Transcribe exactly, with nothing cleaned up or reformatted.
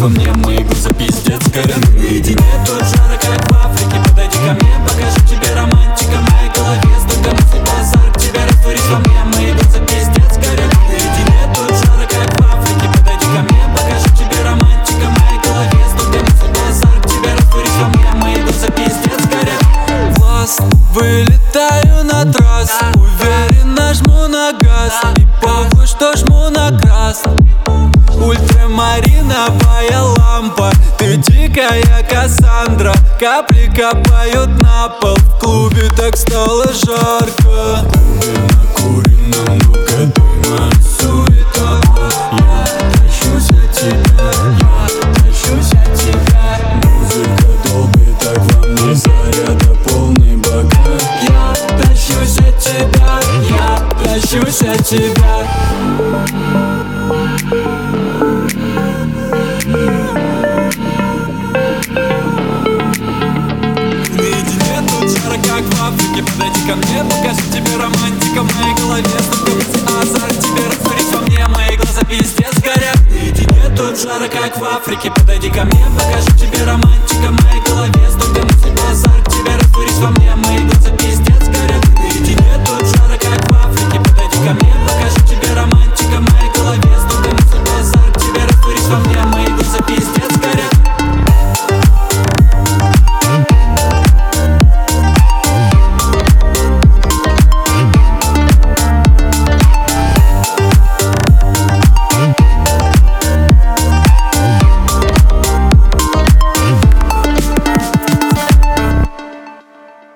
во мне, мои глаза пиздец горят. Наедине тут жара, как в Африке. Подойди ко мне, покажу тебе романтика. В моей голове столько мыслей, базар к тебе. Растворись во мне, мои глаза пиздец горят. Наедине тут жара, как в Африке. Подойди ко мне, покажу тебе романтика. В моей голове столько мыслей, базар к тебе. Растворись во мне, мои глаза пиздец горят. Власт, вылетаю на трассу, уверенно жму на газ. И похуй, что жму на красный. Ультрамариновая лампа, ты дикая Кассандра. Капли капают на пол, в клубе так стало жарко. Накурено, много дыма, суета. Я тащусь от тебя, я тащусь от тебя. Музыка долбит так во мне, заряда полный бокал. Я тащусь от тебя, я тащусь от тебя. Наедине тут жара, как в Африке. Подойди ко мне, покажу тебе романтика. В моей голове столько мыслей, азарт к тебе. Растворись во мне, мои глаза пиздец горят. Наедине тут жара, как в Африке. Подойди ко мне, покажу тебе романтика. В моей